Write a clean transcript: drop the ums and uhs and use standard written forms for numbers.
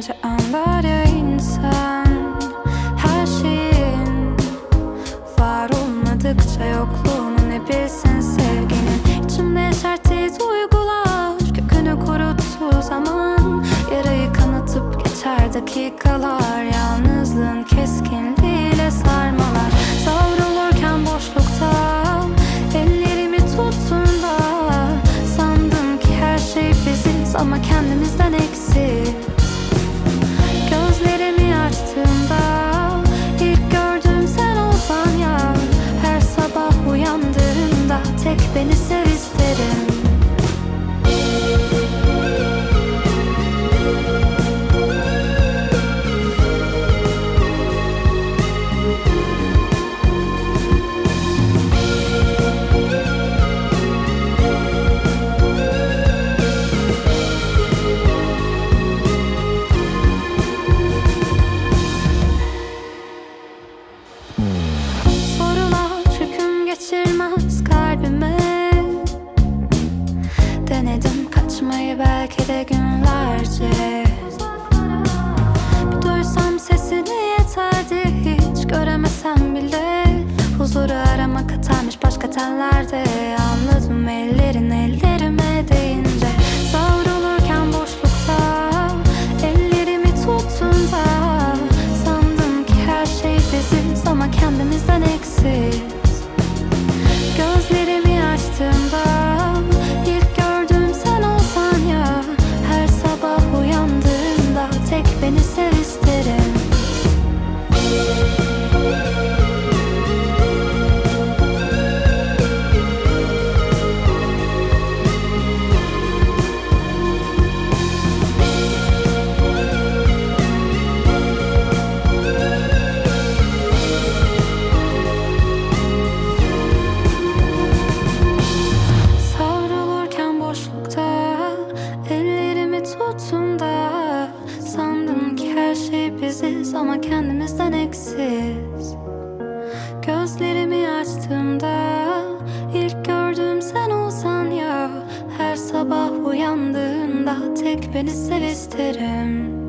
ince anlar ya insan. Her şeyin var olmadıkça yokluğunu ne bilsin sevginin. İçimde yeşerttiği duygular kökünü kuruttuğu zaman yarayı kanatıp geçer dakikalar. Yalnızlığın keskinliğiyle sarmalar. Savrulurken boşlukta ellerimi tuttuğunda sandım ki her şey biziz ama kendimizden eksiz. Gözlerimi açtığımda ilk gördüğüm sen olsan ya. Her sabah uyandığımda tek beni sev isterim. Sorular hüküm geçirmez kalbime. Denedim kaçmayı belki de günlerce. Bir duysam sesini yeterdi, hiç göremesem bile. Huzuru aramak hatanmış başka tellerde. Anladım ellerin ellerime değince. Savrulurken boşlukta ellerimi tuttuğunda sandım ki her şey biziz ama kendimizden eksiz. Gözlerimi açtığımda ilk gördüğüm sen olsan ya. Her sabah uyandığımda tek beni sev isterim. Savrulurken boşlukta ellerimi tuttuğunda sandım ki her şey biziz ama kendimizden eksiz. Gözlerimi açtığımda ilk gördüğüm sen olsan ya. Her sabah uyandığımda tek beni sev isterim.